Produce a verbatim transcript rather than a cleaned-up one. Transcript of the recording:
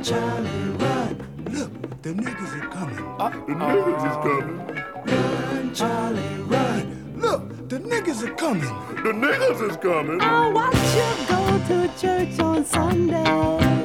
Charlie, run. Look, the niggas are coming. Uh, the niggas is coming. Run, Charlie, run. Look, the niggas are coming. The niggas is coming. I watch you go to church on Sunday.